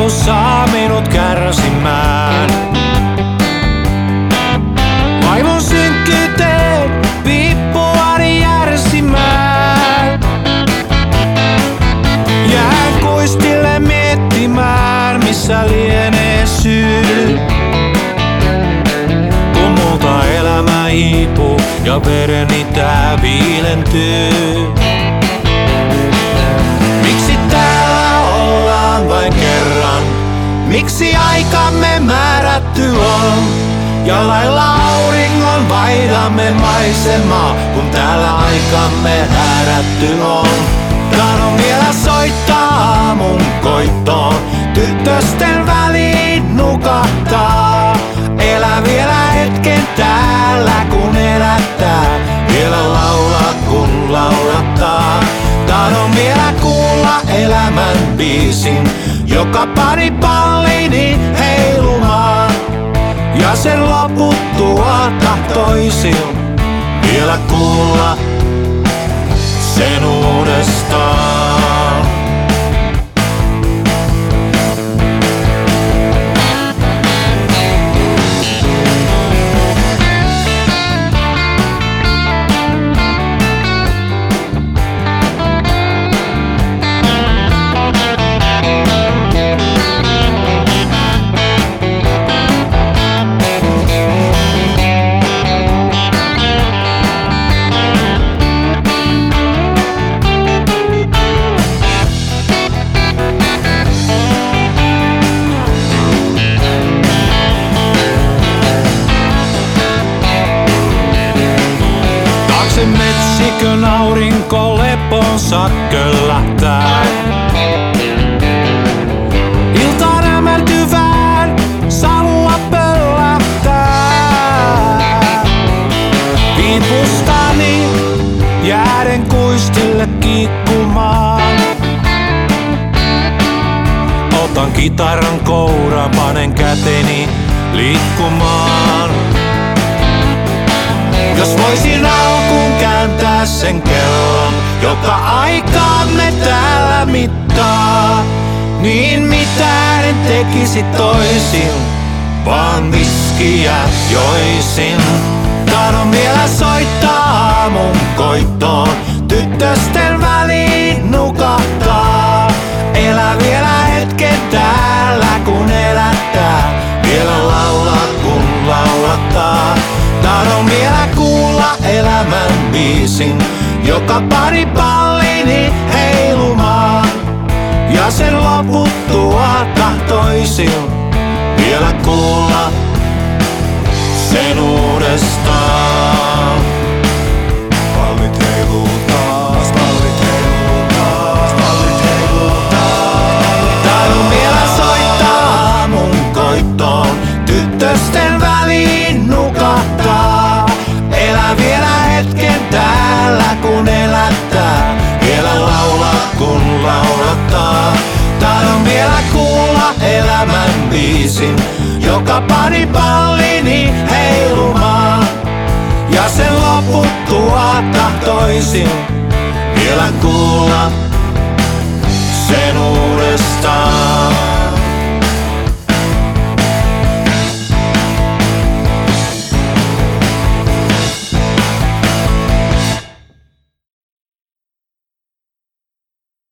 saa minut kärsimään. Vaivon synkkyyteen piippuani järsimään. Jään kuistille miettimään, missä lienee syy. Kun multa elämä hiipuu ja vereni tää viilentyy. Miksi täällä ollaan vain kerran? Miksi aikamme määrätty on? Ja lailla auringon vaihdamme maisemaa, kun täällä aikamme häärätty on. Tahdon vielä soittaa aamun koittoon, tyttösten väliin nukahtaa. Elä vielä hetken täällä kun elättää, vielä laulaa kun laulattaa. Tahdon vielä kuulla elämän biisin, joka pani pallini heilumaan. Ja sen loputtua tahtoisin vielä kuulla sen uudestaan. Metsikön aurinko leponsa köllähtää. Iltaan hämärtyvään salua pöllähtää. Piipustani jääden kuistille kiikkumaan. Otan kitaran kouran, panen käteni liikkumaan. Jos voisin alkuun kääntää sen kellon, joka aikaamme täällä mittaa, niin mitään en tekisi toisin, vaan viskiä joisin. Tahdon vielä soittaa aamun koittoon, tyttösten väliin nukahtaa. Elä vielä hetken täällä kun elättää, vielä laulaa kun laulattaa. Tahdon vielä kuulla elämän biisin, joka pani pallini heilumaan. Ja sen loputtua tahtoisin vielä kuulla sen uudestaan. Pallit heiluu taas, pallit heiluu taas, pallit heiluu taas. Tahdon vielä soittaa aamun koittoon, tyttösten väliin nukahtaa. Elä vielä hetken täällä kun elättää, vielä laulaa kun laulattaa. Tahdon vielä kuulla elämän biisin, joka pani pallini heilumaan. Ja sen loputtua tahtoisin vielä kuulla sen uudestaan.